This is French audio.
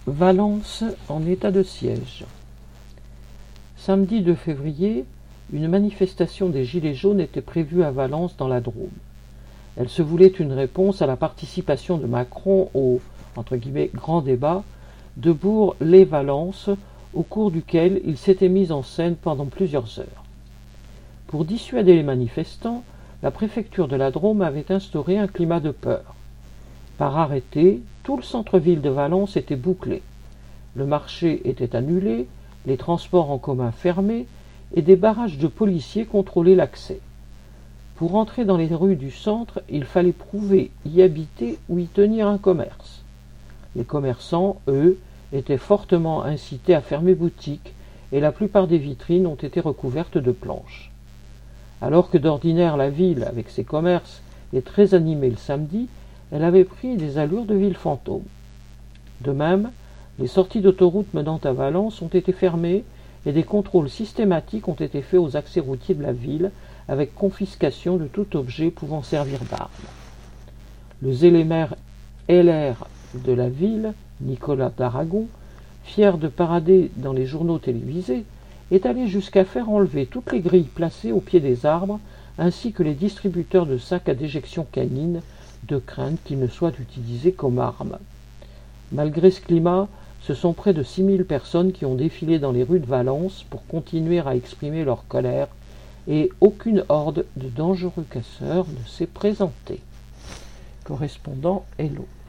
Valence en état de siège. Samedi 2 février, une manifestation des Gilets jaunes était prévue à Valence dans la Drôme. Elle se voulait une réponse à la participation de Macron au « grand débat » de Bourg-lès-Valence, au cours duquel il s'était mis en scène pendant plusieurs heures. Pour dissuader les manifestants, la préfecture de la Drôme avait instauré un climat de peur. Par arrêté, tout le centre-ville de Valence était bouclé. Le marché était annulé, les transports en commun fermés et des barrages de policiers contrôlaient l'accès. Pour entrer dans les rues du centre, il fallait prouver y habiter ou y tenir un commerce. Les commerçants, eux, étaient fortement incités à fermer boutique et la plupart des vitrines ont été recouvertes de planches. Alors que d'ordinaire la ville, avec ses commerces, est très animée le samedi, elle avait pris des allures de ville fantôme. De même, les sorties d'autoroute menant à Valence ont été fermées et des contrôles systématiques ont été faits aux accès routiers de la ville, avec confiscation de tout objet pouvant servir d'arme. Le zélémaire LR de la ville, Nicolas d'Aragon, fier de parader dans les journaux télévisés, est allé jusqu'à faire enlever toutes les grilles placées au pied des arbres, ainsi que les distributeurs de sacs à déjection canine, de crainte qu'ils ne soient utilisés comme armes. Malgré ce climat, ce sont près de 6000 personnes qui ont défilé dans les rues de Valence pour continuer à exprimer leur colère, et aucune horde de dangereux casseurs ne s'est présentée. Correspondant Hello.